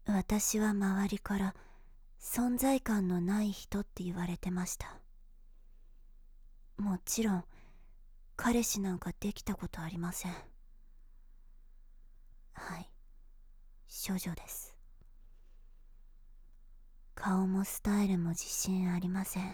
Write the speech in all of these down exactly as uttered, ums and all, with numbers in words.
私は周りから存在感のない人って言われてました。もちろん彼氏なんかできたことありません。はい、処女です。顔もスタイルも自信ありません。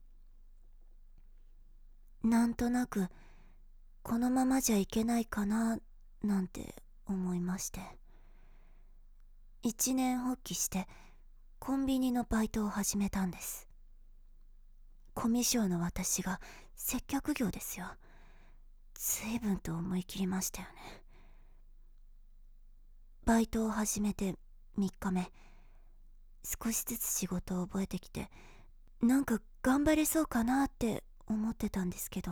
なんとなくこのままじゃいけないかななんて思いまして、一年発起してコンビニのバイトを始めたんです。コミュ障の私が接客業ですよ。随分と思い切りましたよね。バイトを始めてみっかめ、少しずつ仕事を覚えてきて、なんか頑張れそうかなって思ってたんですけど、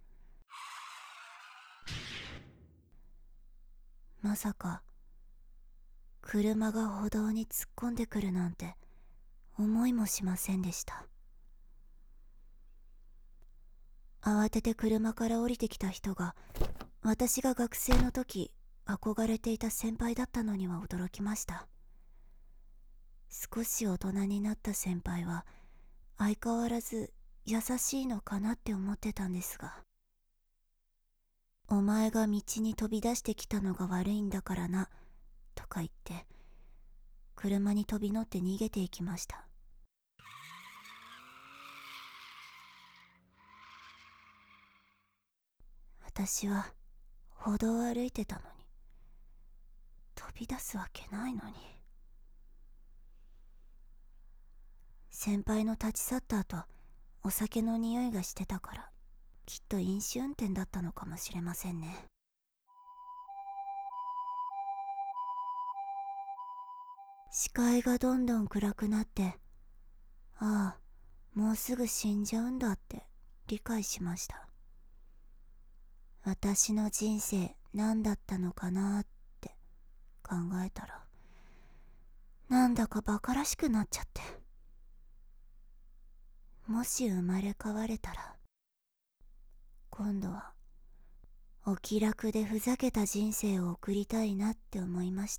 まさか車が歩道に突っ込んでくるなんて思いもしませんでした。慌てて車から降りてきた人が、私が学生の時憧れていた先輩だったのには驚きました。少し大人になった先輩は相変わらず優しいのかなって思ってたんですが、お前が道に飛び出してきたのが悪いんだからなとか言って車に飛び乗って逃げていきました。私は歩道を歩いてたのに飛び出すわけないのに。先輩の立ち去った後、お酒の匂いがしてたから、きっと飲酒運転だったのかもしれませんね。視界がどんどん暗くなって、ああ、もうすぐ死んじゃうんだって理解しました。私の人生何だったのかなって考えたら、なんだかバカらしくなっちゃって。もし生まれ変われたら、今度はお気楽でふざけた人生を送りたいなって思いました。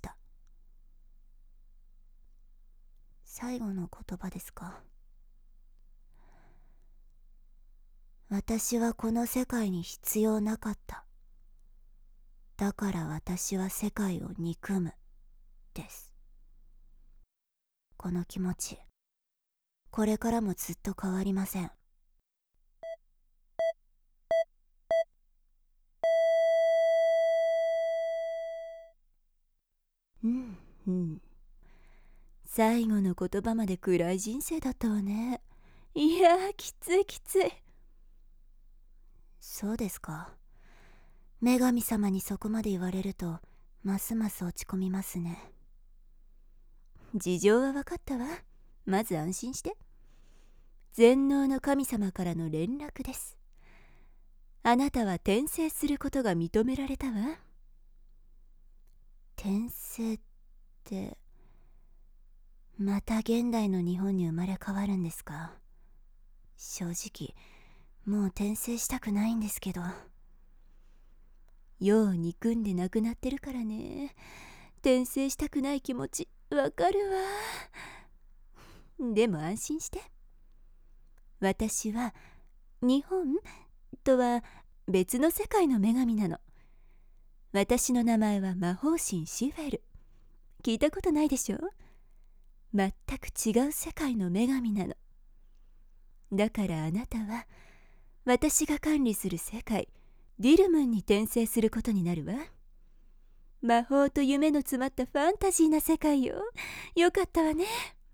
最後の言葉ですか。私はこの世界に必要なかった。だから私は世界を憎むです。この気持ち、これからもずっと変わりません。うんうん。最後の言葉まで暗い人生だったわね。いやー、きついきつい。そうですか。女神様にそこまで言われるとますます落ち込みますね。事情は分かったわ。まず安心して。全能の神様からの連絡です。あなたは転生することが認められたわ。転生ってまた現代の日本に生まれ変わるんですか？正直もう転生したくないんですけど。世を憎んで亡くなってるからね。転生したくない気持ちわかるわ。でも安心して。私は日本とは別の世界の女神なの。私の名前は魔法神シフェル。聞いたことないでしょ？全く違う世界の女神なの。だからあなたは私が管理する世界ディルムンに転生することになるわ。魔法と夢の詰まったファンタジーな世界よ。よかったわね。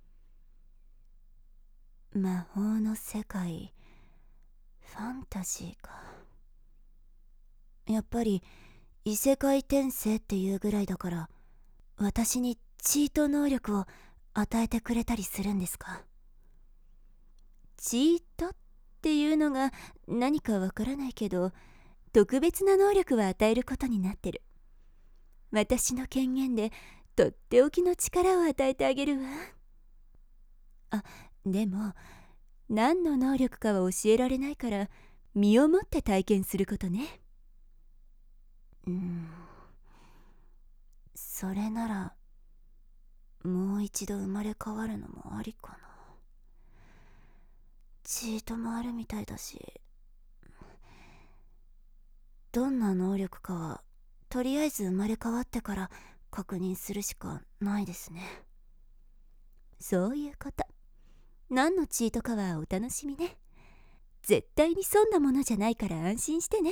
魔法の世界、ファンタジーか。やっぱり異世界転生っていうぐらいだから、私にチート能力を与えてくれたりするんですか？チートっていうのが何かわからないけど、特別な能力は与えることになってる。私の権限でとっておきの力を与えてあげるわ。あ、でも何の能力かは教えられないから身をもって体験することね。うーん、それならもう一度生まれ変わるのもありかな。チートもあるみたいだし、どんな能力かはとりあえず生まれ変わってから確認するしかないですね。そういうこと。何のチートかはお楽しみね。絶対にそんなものじゃないから安心してね。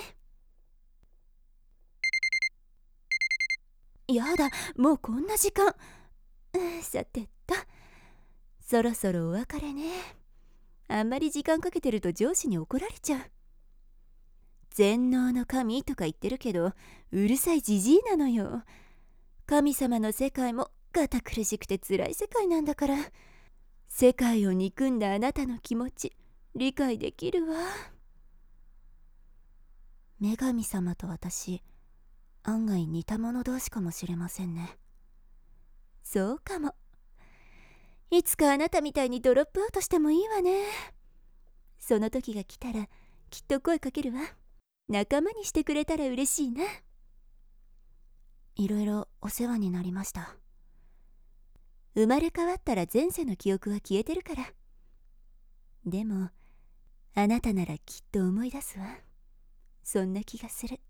やだ、もうこんな時間。さてと、そろそろお別れね。あんまり時間かけてると上司に怒られちゃう。全能の神とか言ってるけど、うるさいじじいなのよ。神様の世界も堅苦しくて辛い世界なんだから。世界を憎んだあなたの気持ち理解できるわ。女神様と私、案外似た者同士かもしれませんね。そうかも。いつかあなたみたいにドロップアウトしてもいいわね。その時が来たらきっと声かけるわ。仲間にしてくれたら嬉しいな。いろいろお世話になりました。生まれ変わったら前世の記憶は消えてるから。でもあなたならきっと思い出すわ。そんな気がする。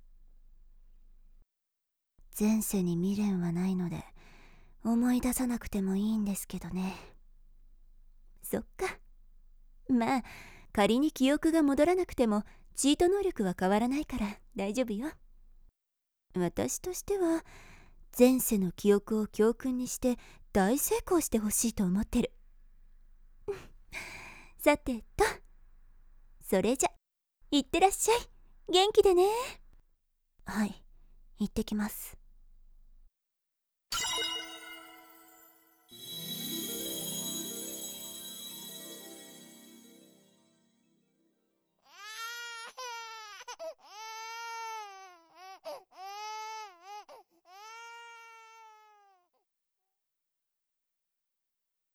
前世に未練はないので思い出さなくてもいいんですけどね。そっか。まあ仮に記憶が戻らなくてもチート能力は変わらないから大丈夫よ。私としては前世の記憶を教訓にして大成功してほしいと思ってる。さてと、それじゃいってらっしゃい。元気でね。はい、行ってきます。